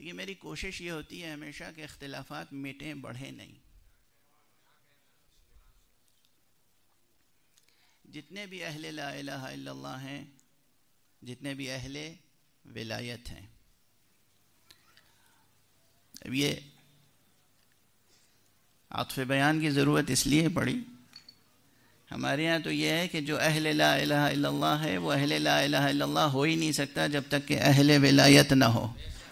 دیکھیے میری کوشش یہ ہوتی ہے ہمیشہ کہ اختلافات مٹیں بڑھیں نہیں. جتنے بھی اہل لا الہ الا اللہ ہیں، جتنے بھی اہل ولایت ہیں، اب یہ عطف بیان کی ضرورت اس لیے پڑی، ہمارے ہاں تو یہ ہے کہ جو اہل لا الہ الا اللہ ہے وہ اہل لا الہ الا اللہ ہو ہی نہیں سکتا جب تک کہ اہل ولایت نہ ہو،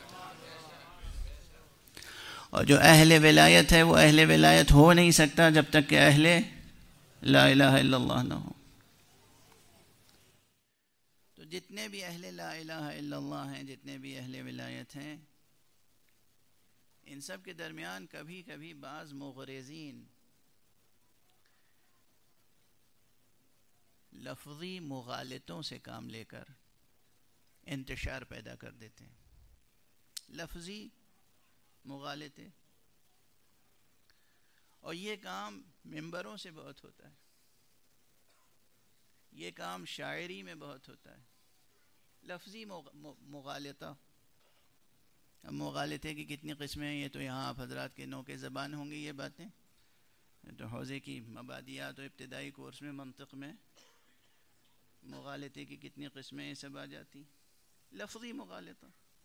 اور جو اہل ولایت ہے وہ اہل ولایت ہو نہیں سکتا جب تک کہ اہل لا الہ الا اللہ نہ ہو. تو جتنے بھی اہل لا الہ الا اللہ ہیں، جتنے بھی اہل ولایت ہیں، ان سب کے درمیان کبھی کبھی بعض مغرضین لفظی مغالطوں سے کام لے کر انتشار پیدا کر دیتے ہیں. لفظی مغالطے، اور یہ کام ممبروں سے بہت ہوتا ہے، یہ کام شاعری میں بہت ہوتا ہے. لفظی مغالطہ. اب مغالطے کی کتنی قسمیں ہیں یہ تو یہاں آپ حضرات کے نوکے زبان ہوں گی، یہ باتیں تو حوزے کی مبادیات و ابتدائی کورس میں منطق میں مغالطے کی کتنی قسمیں یہ سب آ جاتی. لفظی مغالطہ.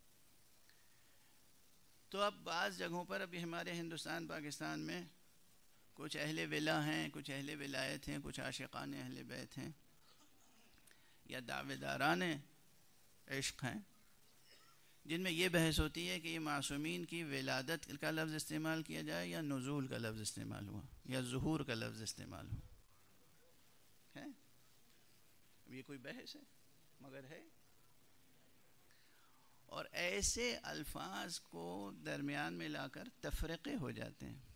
تو اب بعض جگہوں پر ابھی ہمارے ہندوستان پاکستان میں کچھ اہل ولا ہیں، کچھ اہل ولایت ہیں، کچھ عاشقان اہل بیت ہیں یا دعوے داران عشق ہیں، جن میں یہ بحث ہوتی ہے کہ یہ معصومین کی ولادت کا لفظ استعمال کیا جائے یا نزول کا لفظ استعمال ہوا یا ظہور کا لفظ استعمال ہوا ہے. اب یہ کوئی بحث ہے مگر ہے. اور ایسے الفاظ کو درمیان میں لا کر تفرقے ہو جاتے ہیں.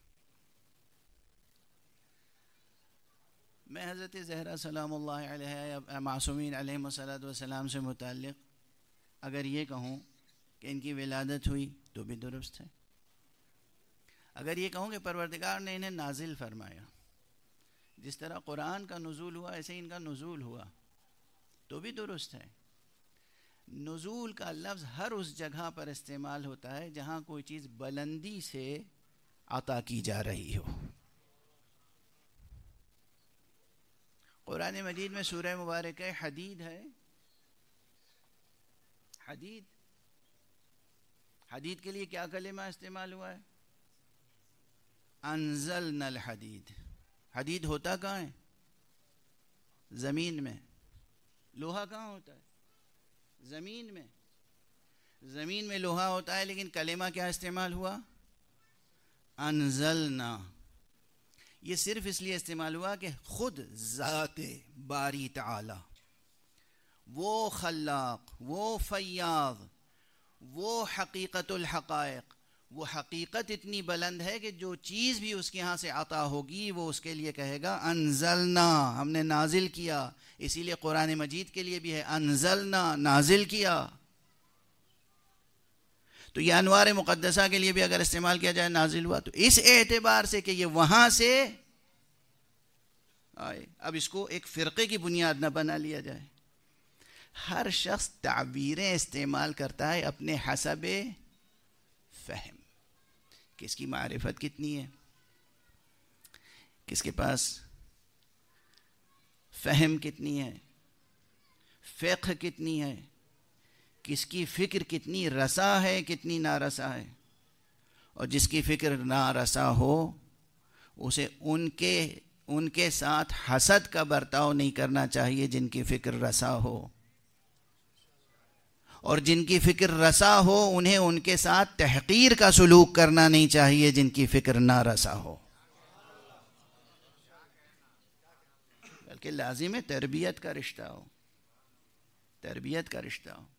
میں حضرت زہرا سلام اللہ علیہ یا معصومین علیہم الصلوۃ والسلام سے متعلق اگر یہ کہوں کہ ان کی ولادت ہوئی تو بھی درست ہے. اگر یہ کہوں کہ پروردگار نے انہیں نازل فرمایا، جس طرح قرآن کا نزول ہوا ایسے ہی ان کا نزول ہوا، تو بھی درست ہے. نزول کا لفظ ہر اس جگہ پر استعمال ہوتا ہے جہاں کوئی چیز بلندی سے عطا کی جا رہی ہو. قرآن مجید میں سورہ مبارکہ حدید ہے. حدید، حدید کے لیے کیا کلمہ استعمال ہوا ہے؟ انزلنا الحدید. حدید ہوتا کہاں ہے؟ زمین میں. لوہا کہاں ہوتا ہے؟ زمین میں. زمین میں لوہا ہوتا ہے، لیکن کلمہ کیا استعمال ہوا؟ انزلنا. یہ صرف اس لیے استعمال ہوا کہ خود ذات باری تعالی، وہ خلاق، وہ فیاض، وہ حقیقت الحقائق، وہ حقیقت اتنی بلند ہے کہ جو چیز بھی اس کے ہاں سے عطا ہوگی وہ اس کے لیے کہے گا انزلنا، ہم نے نازل کیا. اسی لیے قرآن مجید کے لیے بھی ہے انزلنا، نازل کیا. تو یہ انوار مقدسہ کے لیے بھی اگر استعمال کیا جائے نازل ہوا، تو اس اعتبار سے کہ یہ وہاں سے آئے. اب اس کو ایک فرقے کی بنیاد نہ بنا لیا جائے. ہر شخص تعبیریں استعمال کرتا ہے اپنے حسب فہم. کس کی معرفت کتنی ہے، کس کے پاس فہم کتنی ہے، فقہ کتنی ہے، کس کی فکر کتنی رسا ہے، کتنی نارسا ہے. اور جس کی فکر نارسا ہو اسے ان کے ساتھ حسد کا برتاؤ نہیں کرنا چاہیے جن کی فکر رسا ہو، اور جن کی فکر رسا ہو انہیں ان کے ساتھ تحقیر کا سلوک کرنا نہیں چاہیے جن کی فکر نہ رسا ہو. بلکہ لازم ہے تربیت کا رشتہ ہو، تربیت کا رشتہ ہو.